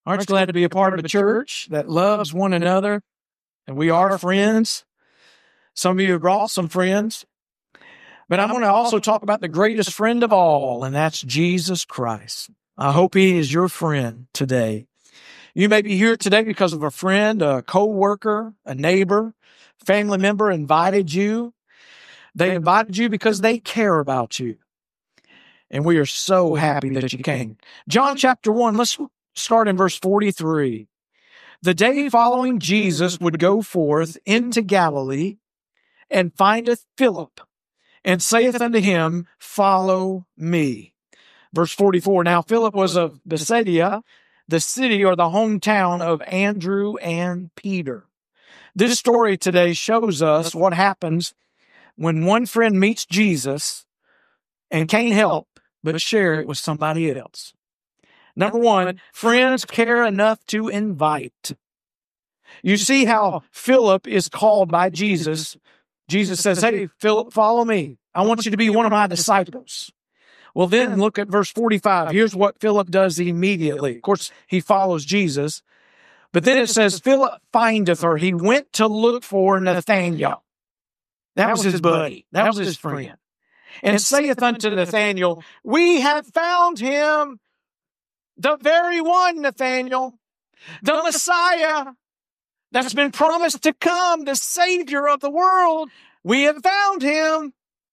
Aren't you glad to be a part of a church that loves one another? And we are friends. Some of you have brought some friends. But I'm going to also talk about the greatest friend of all, and that's Jesus Christ. I hope he is your friend today. You may be here today because of a friend, a co-worker, a neighbor, family member invited you. They invited you because they care about you. And we are so happy that you came. John chapter 1, let's start in verse 43. The day following Jesus would go forth into Galilee and findeth Philip and saith unto him, Follow me. Verse 44, now Philip was of Bethsaida, the city or the hometown of Andrew and Peter. This story today shows us what happens when one friend meets Jesus and can't help but share it with somebody else. Number one, friends care enough to invite. You see how Philip is called by Jesus. Jesus says, hey, Philip, follow me. I want you to be one of my disciples. Well, then look at verse 45. Here's what Philip does immediately. Of course, he follows Jesus. But then it says, Philip findeth her. He went to look for Nathanael. That was his buddy. That was his friend. And saith unto Nathanael, we have found him, the very one, Nathanael, the Messiah that's been promised to come, the Savior of the world. We have found him,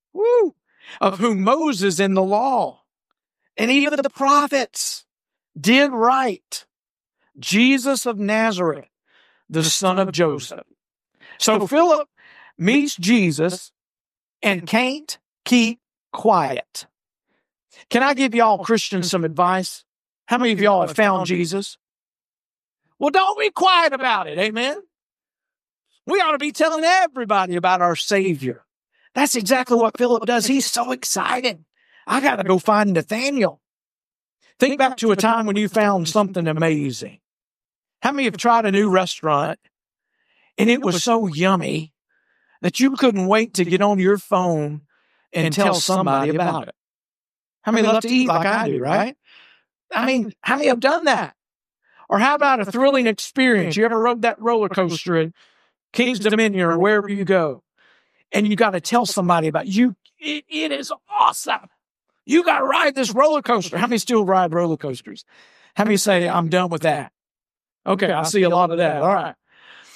of whom Moses in the law and even the prophets did write, Jesus of Nazareth, the son of Joseph. So Philip meets Jesus and can't keep quiet. Can I give y'all Christians some advice? How many of y'all have found Jesus? Well, don't be quiet about it. Amen. We ought to be telling everybody about our Savior. That's exactly what Philip does. He's so excited. I got to go find Nathanael. Think back to a time when you found something amazing. How many have tried a new restaurant and it was so yummy that you couldn't wait to get on your phone and tell somebody about it? How many love to eat like I do, right? I mean, how many have done that? Or how about a thrilling experience? You ever rode that roller coaster at King's Dominion or wherever you go? And you got to tell somebody about you. It is awesome. You got to ride this roller coaster. How many still ride roller coasters? How many say, I'm done with that? Okay, I see a lot of that. All right.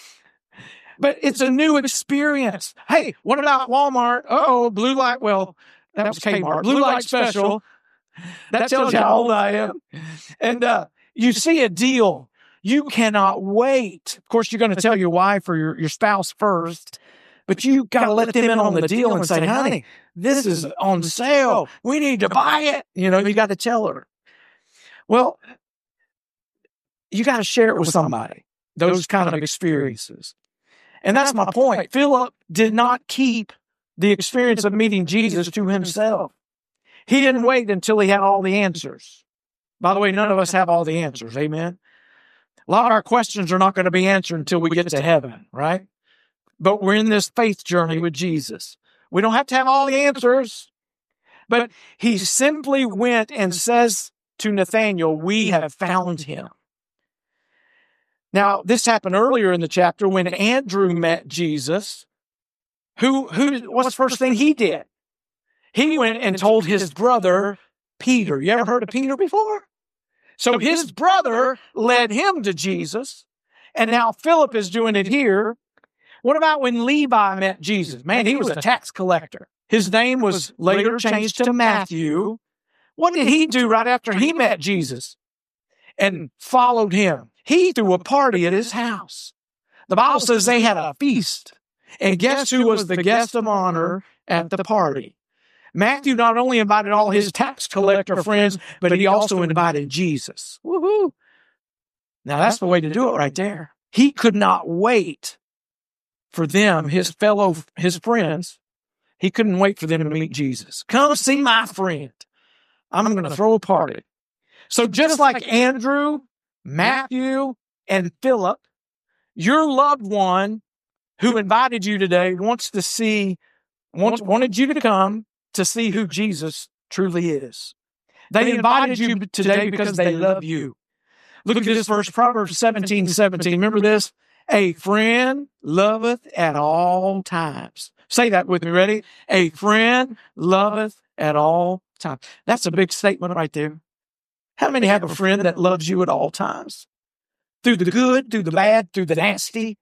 But it's a new experience. Hey, what about Walmart? Uh-oh, blue light. Well, that was Kmart. Blue light special. That tells you how old I am. And you see a deal. You cannot wait. Of course, you're going to tell your wife or your spouse first. But you got to let them in on the deal and say, honey, this is on sale. We need to buy it. You know, you got to tell her. Well, you got to share it with somebody, those kind of experiences. And that's my point. Philip did not keep the experience of meeting Jesus to himself. He didn't wait until he had all the answers. By the way, none of us have all the answers. Amen. A lot of our questions are not going to be answered until we get to heaven, right? But we're in this faith journey with Jesus. We don't have to have all the answers. But he simply went and says to Nathanael, we have found him. Now, this happened earlier in the chapter when Andrew met Jesus. What's the first thing he did? He went and told his brother, Peter. You ever heard of Peter before? So his brother led him to Jesus. And now Philip is doing it here. What about when Levi met Jesus? Man, he was a tax collector. His name was later changed to Matthew. What did he do right after he met Jesus and followed him? He threw a party at his house. The Bible says they had a feast. And guess who was the guest of honor at the party? Matthew not only invited all his tax collector friends, but he also invited Jesus. Woohoo! Now that's the way to do it right there. He could not wait for them, his friends. He couldn't wait for them to meet Jesus. Come see my friend. I'm going to throw a party. So just like Andrew, Matthew, and Philip, your loved one who invited you today wanted you to come to see who Jesus truly is. They invited you today because they love you. Look at this verse, Proverbs 17:17. Remember this? A friend loveth at all times. Say that with me. Ready? A friend loveth at all times. That's a big statement right there. How many have a friend that loves you at all times? Through the good, through the bad, through the nasty.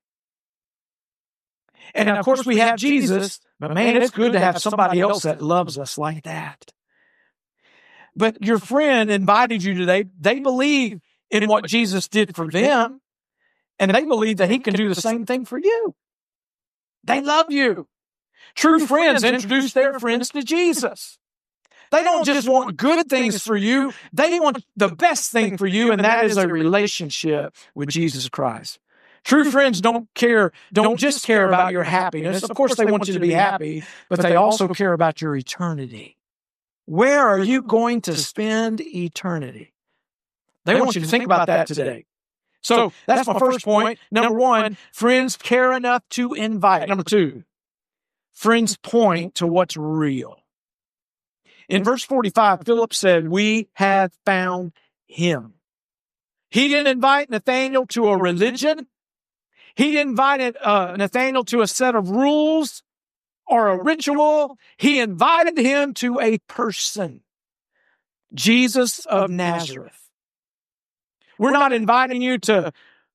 And of course we have Jesus, but man, it's good to have somebody else that loves us like that. But your friend invited you today. They believe in what Jesus did for them, and they believe that he can do the same thing for you. They love you. True friends introduce their friends to Jesus. They don't just want good things for you. They want the best thing for you, and that is a relationship with Jesus Christ. True friends don't just care about your happiness. Of course, they want you to be happy, but they also care about your eternity. Where are you going to spend eternity? They want you to think about that today. So that's my first point. Number one, friends care enough to invite. Number two, friends point to what's real. In verse 45, Philip said, we have found him. He didn't invite Nathanael to a religion. He didn't invite Nathanael to a set of rules or a ritual. He invited him to a person, Jesus of Nazareth. We're not inviting you to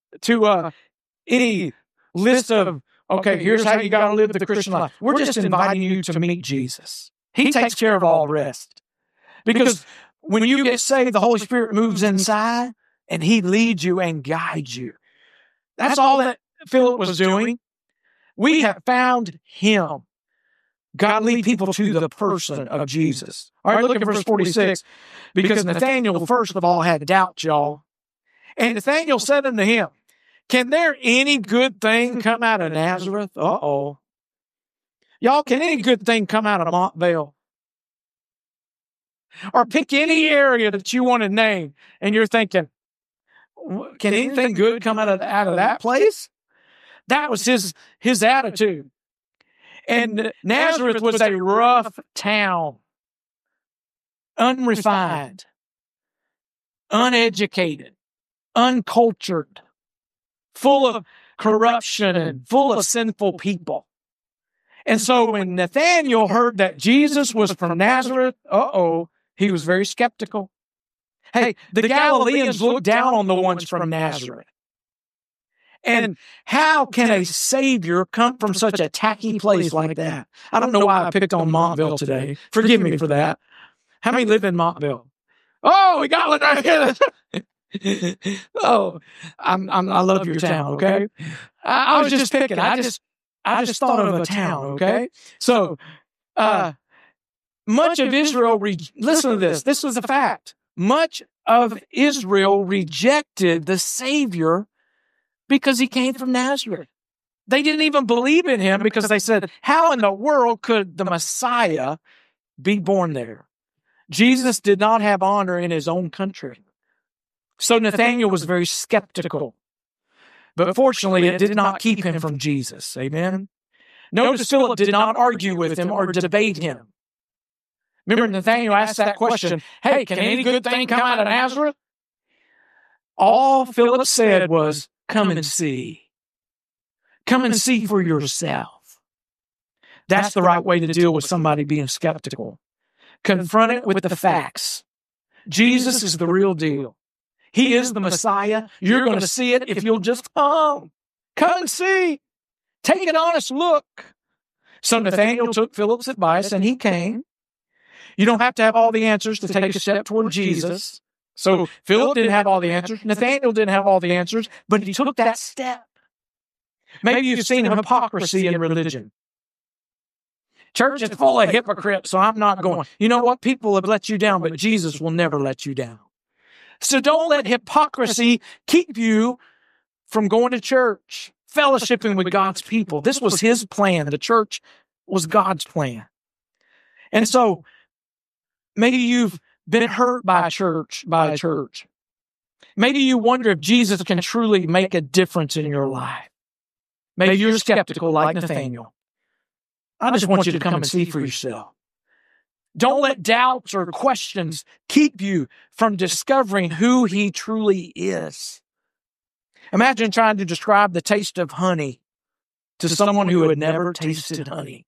any list of, okay, here's how you got to live the Christian life. We're just inviting you to meet Jesus. He takes care of all the rest. Because when you get saved, the Holy Spirit moves inside and he leads you and guides you. That's all that Philip was doing. We have found him. God lead people to the person of Jesus. All right, look at verse 46. Because Nathanael, first of all, had doubt, y'all. And Nathanael said unto him, can there any good thing come out of Nazareth? Uh-oh. Y'all, can any good thing come out of Montvale? Or pick any area that you want to name, and you're thinking, can anything good come out of that place? That was his attitude. And Nazareth was a rough town, unrefined, uneducated, uncultured, full of corruption and full of sinful people. And so when Nathanael heard that Jesus was from Nazareth, he was very skeptical. Hey, the Galileans looked down on the ones from Nazareth. And how can a Savior come from such a tacky place like that? I don't know why I picked on Montville today. Forgive me for that. How many live in Montville? Oh, we got one right here. I love your town, okay? I was just picking. I just thought of a town, okay? So, much of Israel, listen to this. This was a fact. Much of Israel rejected the Savior because he came from Nazareth. They didn't even believe in him because they said, how in the world could the Messiah be born there? Jesus did not have honor in his own country. So Nathanael was very skeptical. But fortunately, it did not keep him from Jesus. Amen? Notice Philip did not argue with him or debate him. Remember, Nathanael asked that question, hey, can any good thing come out of Nazareth? All Philip said was, come and see. Come and see for yourself. That's the right way to deal with somebody being skeptical. Confront it with the facts. Jesus is the real deal. He is the Messiah. You're going to see it if you'll just come. Come and see. Take an honest look. So Nathanael took Philip's advice and he came. You don't have to have all the answers to take a step toward Jesus. So Philip didn't have all the answers. Nathanael didn't have all the answers, but he took that step. Maybe you've seen hypocrisy in religion. Church is full of hypocrites, so I'm not going. You know what? People have let you down, but Jesus will never let you down. So don't let hypocrisy keep you from going to church, fellowshipping with God's people. This was his plan. The church was God's plan. And so maybe you've been hurt by a church. Maybe you wonder if Jesus can truly make a difference in your life. Maybe you're skeptical like Nathanael. I just want you to come and see for yourself. Don't let doubts or questions keep you from discovering who he truly is. Imagine trying to describe the taste of honey to someone who had never tasted honey.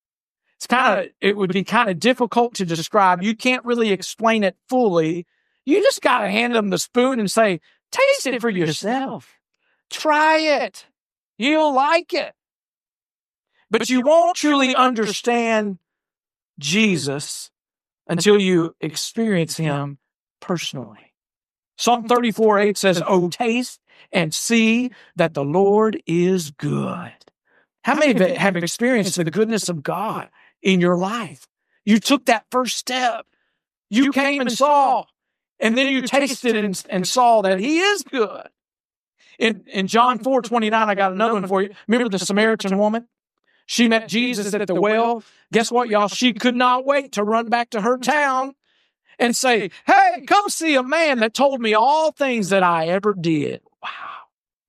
It would be kind of difficult to describe. You can't really explain it fully. You just got to hand them the spoon and say, taste it for yourself. Try it. You'll like it. But you won't truly understand Jesus until you experience him personally. Psalm 34:8 says, "Oh, taste and see that the Lord is good." How many of you have experienced the goodness of God in your life? You took that first step. You came and saw, and then you tasted and saw that he is good. In John 4:29, I got another one for you. Remember the Samaritan woman? She met Jesus at the well. Guess what, y'all? She could not wait to run back to her town and say, "Hey, come see a man that told me all things that I ever did." Wow.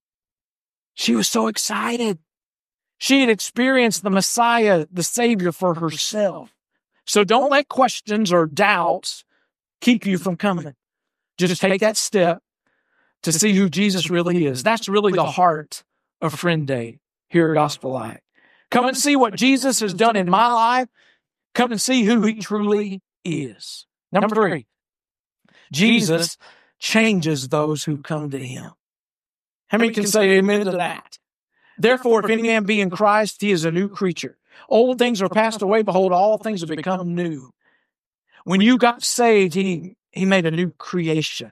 She was so excited. She had experienced the Messiah, the Savior, for herself. So don't let questions or doubts keep you from coming. Just take that step to see who Jesus really is. That's really the heart of Friend Day here at Gospel Light. Come and see what Jesus has done in my life. Come and see who he truly is. Number 3, Jesus changes those who come to him. How many can say amen to that? Therefore, if any man be in Christ, he is a new creature. Old things are passed away. Behold, all things have become new. When you got saved, he made a new creation.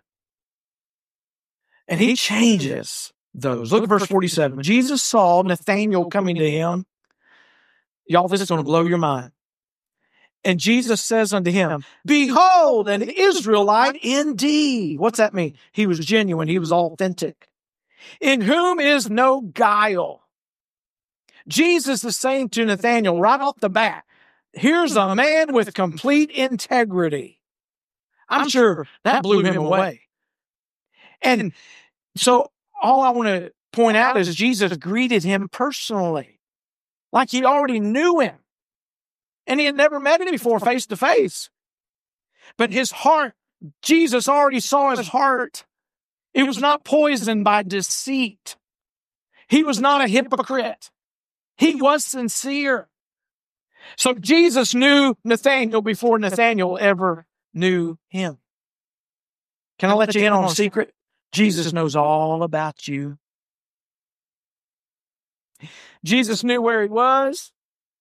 And he changes those. Look at verse 47. Jesus saw Nathanael coming to him. Y'all, this is going to blow your mind. And Jesus says unto him, "Behold, an Israelite indeed." What's that mean? He was genuine. He was authentic. "In whom is no guile." Jesus is saying to Nathanael right off the bat, here's a man with complete integrity. I'm sure that blew him away. And so all I want to point out is Jesus greeted him personally, like he already knew him. And he had never met him before face to face. But his heart, Jesus already saw his heart. It was not poisoned by deceit. He was not a hypocrite. He was sincere. So Jesus knew Nathanael before Nathanael ever knew him. Can I let you in on a secret? Jesus knows all about you. Jesus knew where he was,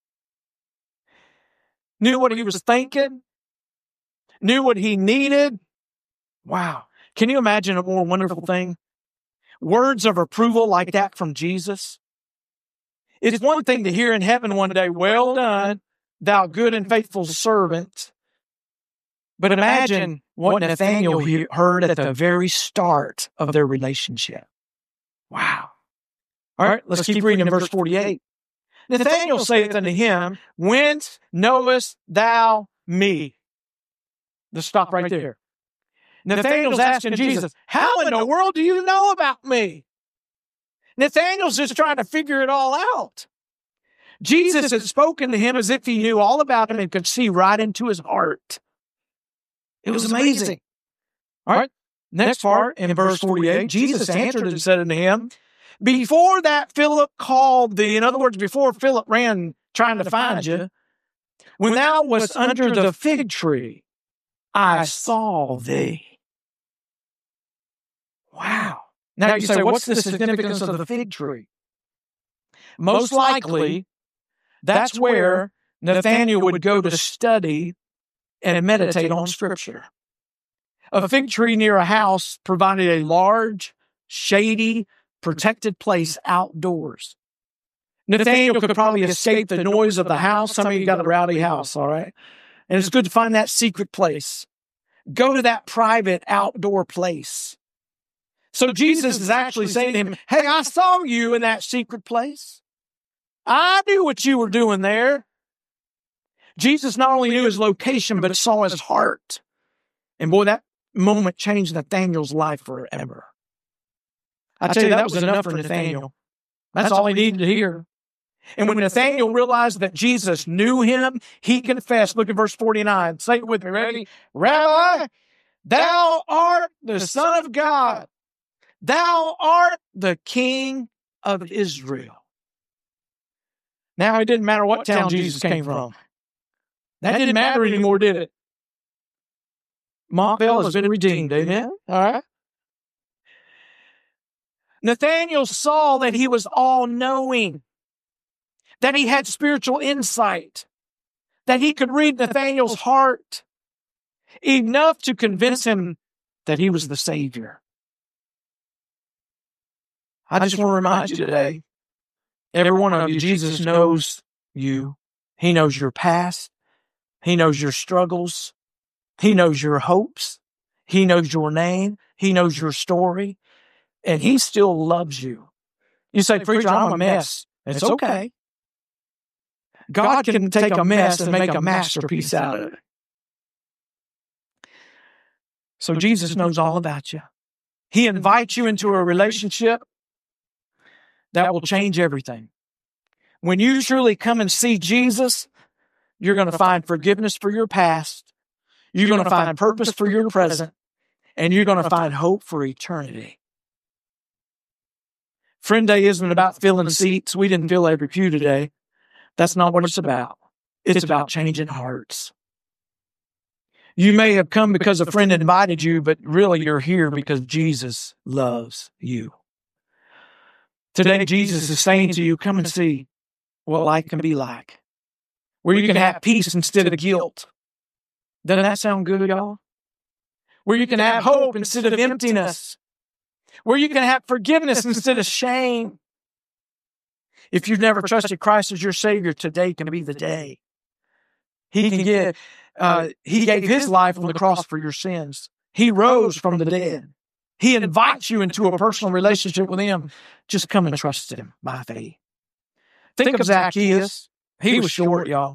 knew what he was thinking, knew what he needed. Wow. Can you imagine a more wonderful thing? Words of approval like that from Jesus. It's one thing to hear in heaven one day, "Well done, thou good and faithful servant." But imagine what Nathanael heard at the very start of their relationship. Wow. All right, let's keep reading in verse 48. Nathanael saith unto him, "Whence knowest thou me?" Let's stop right there. Nathanael's asking Jesus, "How in the world do you know about me?" Nathanael's just trying to figure it all out. Jesus had spoken to him as if he knew all about him and could see right into his heart. It was amazing. All right, next part in verse 48, Jesus answered and said unto him, "Before that Philip called thee," in other words, before Philip ran trying to find you, "when thou wast under the fig tree, I saw thee." Wow. Now you say, what's the significance of the fig tree? Most likely, that's where Nathanael would go to study and meditate on Scripture. A fig tree near a house provided a large, shady, protected place outdoors. Nathanael could probably escape the noise of the house. Some of you got a rowdy house, all right? And it's good to find that secret place. Go to that private outdoor place. So Jesus is actually saying to him, "Hey, I saw you in that secret place. I knew what you were doing there." Jesus not only knew his location, but saw his heart. And boy, that moment changed Nathanael's life forever. I tell you, that was enough for Nathanael. That's all he needed to hear. And when Nathanael realized that Jesus knew him, he confessed. Look at verse 49. Say it with me. Ready? Rabbi, thou art the Son of God. Thou art the King of Israel. Now, it didn't matter what town Jesus came from. That didn't matter anymore, did it? Montville has been redeemed. Amen? All right. Nathanael saw that he was all-knowing, that he had spiritual insight, that he could read Nathanael's heart enough to convince him that he was the Savior. I just want to remind you today, every one of you, Jesus knows you. He knows your past. He knows your struggles. He knows your hopes. He knows your name. He knows your story. And he still loves you. You say, preacher, I'm a mess. It's okay. God can take a mess and make a masterpiece out of it. So Jesus knows all about you. He invites you into a relationship that will change everything. When you truly come and see Jesus, you're going to find forgiveness for your past. You're going to find purpose for your present. And you're going to find hope for eternity. Friend Day isn't about filling seats. We didn't fill every pew today. That's not what it's about. It's about changing hearts. You may have come because a friend invited you, but really you're here because Jesus loves you. Today, Jesus is saying to you, come and see what life can be like, where you can have peace instead of guilt. Doesn't that sound good, y'all? Where you can have hope instead of emptiness, where you can have forgiveness instead of shame. If you've never trusted Christ as your Savior, today can be the day. He gave his life on the cross for your sins. He rose from the dead. He invites you into a personal relationship with him. Just come and trust him by faith. Think of Zacchaeus. He was short, y'all.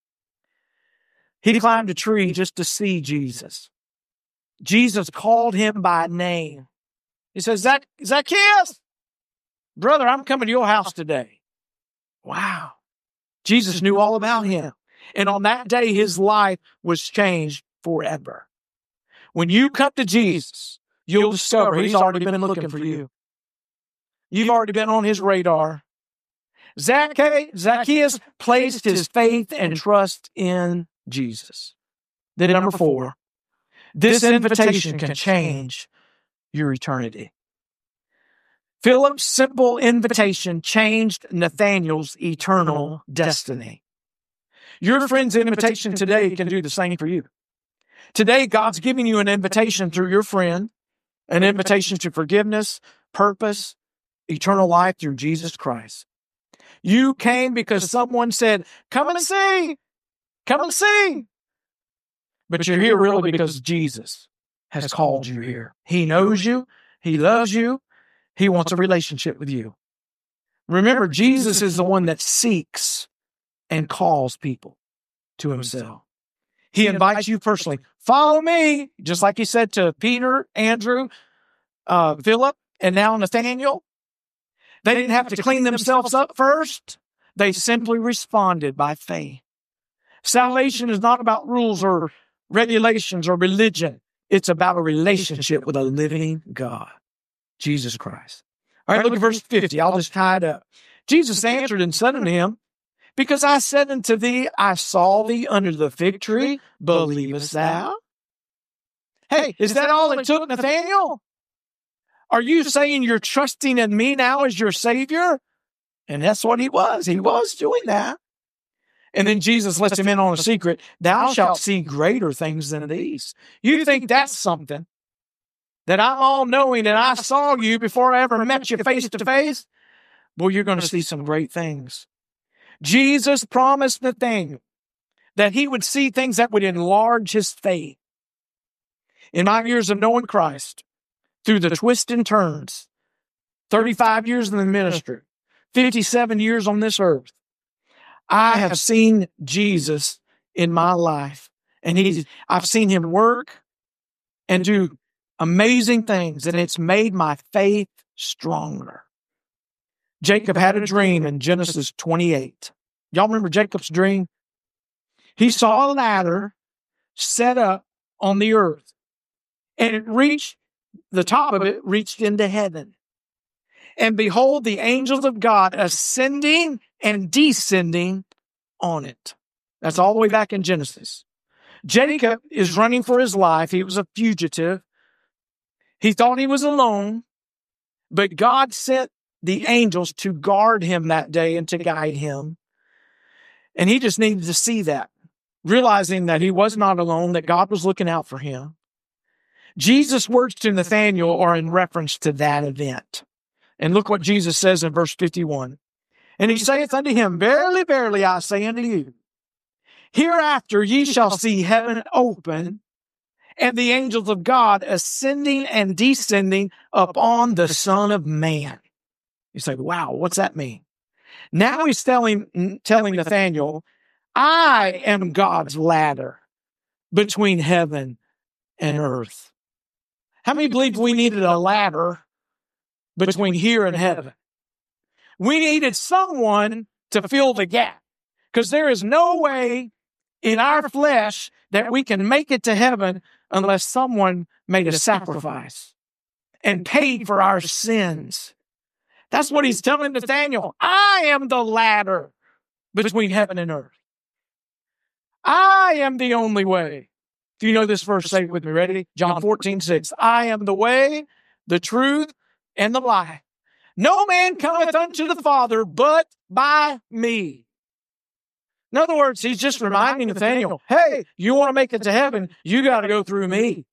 He climbed a tree just to see Jesus. Jesus called him by name. He says, Zacchaeus, brother, I'm coming to your house today. Wow. Jesus knew all about him. And on that day, his life was changed forever. When you come to Jesus, you'll discover he's already been looking for you. You've already been on his radar. Zacchaeus placed his faith and trust in Jesus. Then number 4, this invitation can change your eternity. Philip's simple invitation changed Nathanael's eternal destiny. Your friend's invitation today can do the same for you. Today, God's giving you an invitation through your friend, an invitation to forgiveness, purpose, eternal life through Jesus Christ. You came because someone said, come and see. Come and see. But you're here really because Jesus has called you here. He knows you. He loves you. He wants a relationship with you. Remember, Jesus is the one that seeks and calls people to himself. He invites you personally. Follow me, just like he said to Peter, Andrew, Philip, and now Nathanael. They didn't have to clean themselves up first. They simply responded by faith. Salvation is not about rules or regulations or religion. It's about a relationship with a living God, Jesus Christ. All right, look at verse 50. I'll just tie it up. Jesus answered and said unto him, because I said unto thee, I saw thee under the fig tree, believest thou? Hey, is that all it took, Nathanael? Are you saying you're trusting in me now as your Savior? And that's what he was. He was doing that. And then Jesus lets him in on a secret. Thou shalt see greater things than these. You think that's something? That I'm all-knowing and I saw you before I ever met you face to face? Well, you're going to see some great things. Jesus promised Nathanael that he would see things that would enlarge his faith. In my years of knowing Christ, through the twists and turns, 35 years in the ministry, 57 years on this earth, I have seen Jesus in my life. And I've seen him work and do amazing things, and it's made my faith stronger. Jacob had a dream in Genesis 28. Y'all remember Jacob's dream? He saw a ladder set up on the earth, and the top of it reached into heaven. And behold, the angels of God ascending and descending on it. That's all the way back in Genesis. Jacob is running for his life. He was a fugitive. He thought he was alone, but God sent the angels to guard him that day and to guide him. And he just needed to see that, realizing that he was not alone, that God was looking out for him. Jesus' words to Nathanael are in reference to that event. And look what Jesus says in verse 51. And he saith unto him, Verily, verily, I say unto you, hereafter ye shall see heaven open, and the angels of God ascending and descending upon the Son of Man. You say, wow, what's that mean? Now he's telling Nathanael, I am God's ladder between heaven and earth. How many believe we needed a ladder between here and heaven? We needed someone to fill the gap, because there is no way in our flesh that we can make it to heaven unless someone made a sacrifice and paid for our sins. That's what he's telling Nathanael. I am the ladder between heaven and earth. I am the only way. If you know this verse, say it with me. Ready? John 14:6. I am the way, the truth, and the life. No man cometh unto the Father but by me. In other words, he's just reminding Nathanael, hey, you want to make it to heaven, you got to go through me.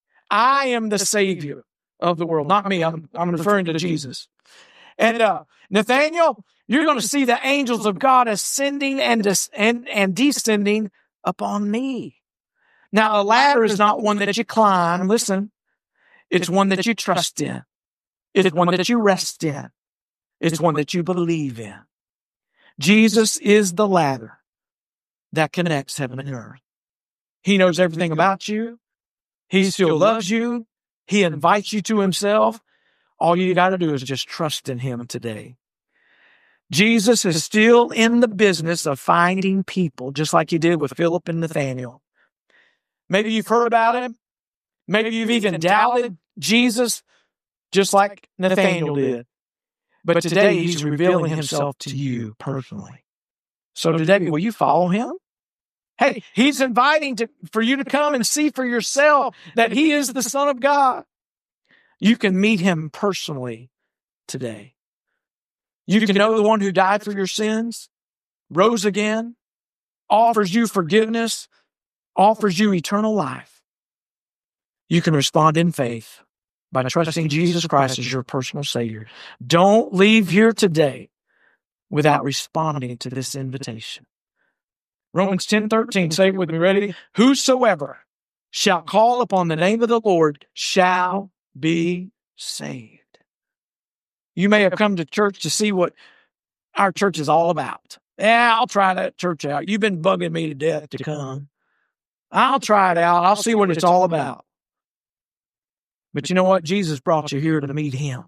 I am the Savior of the world. Not me. I'm referring to Jesus. And Nathanael, you're going to see the angels of God ascending and descending upon me. Now, a ladder is not one that you climb. Listen, it's one that you trust in. It's one that you rest in. It's one that you believe in. Jesus is the ladder that connects heaven and earth. He knows everything about you. He still loves you. He invites you to himself. All you got to do is just trust in him today. Jesus is still in the business of finding people, just like he did with Philip and Nathanael. Maybe you've heard about him. Maybe you've even doubted Jesus, just like Nathanael did. But today he's revealing himself to you personally. So today, will you follow him? Hey, he's inviting for you to come and see for yourself that he is the Son of God. You can meet him personally today. You can know the one who died for your sins, rose again, offers you forgiveness, offers you eternal life. You can respond in faith by trusting Jesus Christ as your personal Savior. Don't leave here today without responding to this invitation. Romans 10:13, say it with me, ready? Whosoever shall call upon the name of the Lord shall be saved. You may have come to church to see what our church is all about. Yeah, I'll try that church out. You've been bugging me to death to come. I'll try it out. I'll see what it's all about. But you know what? Jesus brought you here to meet him.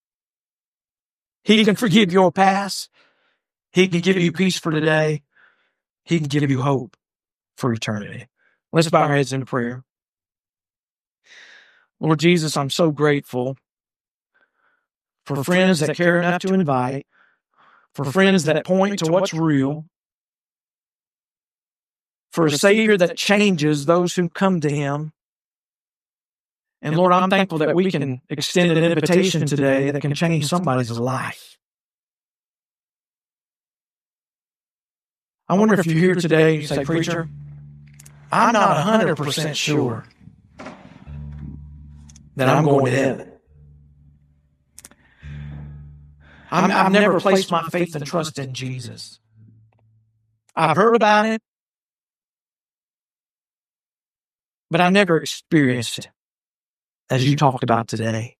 He can forgive your past. He can give you peace for today. He can give you hope for eternity. Let's bow our heads in prayer. Lord Jesus, I'm so grateful for friends that care enough to invite, for friends that point to what's real, for a Savior that changes those who come to him. And Lord, I'm thankful that we can extend an invitation today that can change somebody's life. I wonder if you're here today and you say, Preacher, I'm not 100% sure that I'm going to heaven. I've never placed my faith and trust in Jesus. I've heard about it, but I've never experienced it as you talked about today.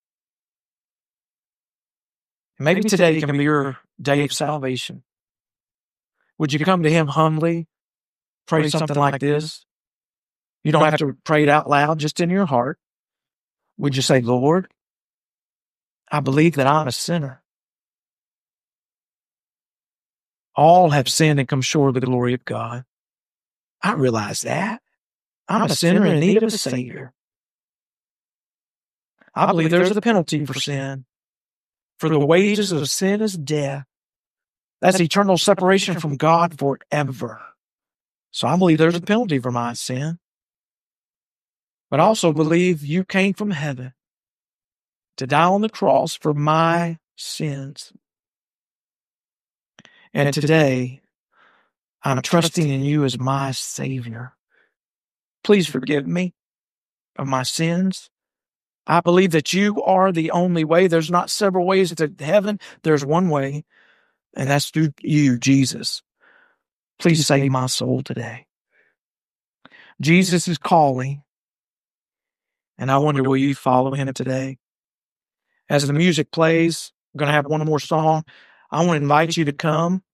Maybe today can be your day of salvation. Would you come to him humbly, pray something like this? You don't have to pray it out loud, just in your heart. Would you say, Lord, I believe that I'm a sinner. All have sinned and come short of the glory of God. I realize that. I'm a sinner in need of a Savior. I believe there's a penalty for sin. For the wages of sin is death. That's eternal separation from God forever. So I believe there's a penalty for my sin. But I also believe you came from heaven to die on the cross for my sins. And today, I'm trusting in you as my Savior. Please forgive me of my sins. I believe that you are the only way. There's not several ways to heaven. There's one way, and that's through you, Jesus. Please save my soul today. Jesus is calling, and I wonder, will you follow him today? As the music plays, I'm going to have one more song. I want to invite you to come.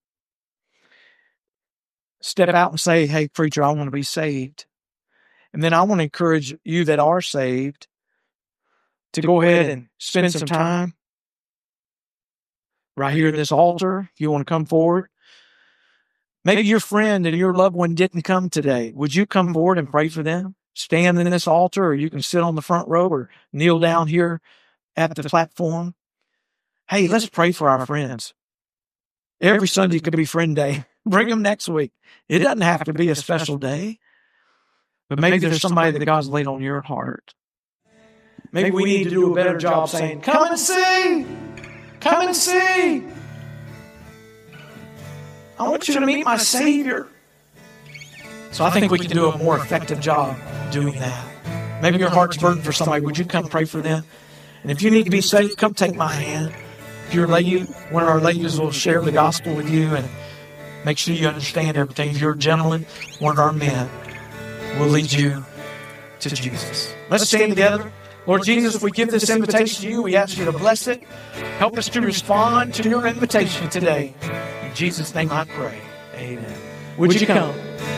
Step out and say, hey, preacher, I want to be saved. And then I want to encourage you that are saved to go ahead and spend some time right here at this altar. If you want to come forward. Maybe your friend and your loved one didn't come today. Would you come forward and pray for them? Stand in this altar, or you can sit on the front row or kneel down here at the platform. Hey, let's pray for our friends. Every Sunday could be Friend Day. Bring them next week. It doesn't have to be a special day, but maybe there's somebody that God's laid on your heart. Maybe we need to do a better job saying, come and see. Come and see. I want you to meet my Savior. So I think we can do a more effective job doing that. Maybe your heart's burdened for somebody. Would you come pray for them? And if you need to be saved, come take my hand. If you're a lady, one of our ladies will share the gospel with you and make sure you understand everything. If you're a gentleman, one of our men will lead you to Jesus. Let's stand together. Lord Jesus, we give this invitation to you. We ask you to bless it. Help us to respond to your invitation today. In Jesus' name I pray. Amen. Would you come?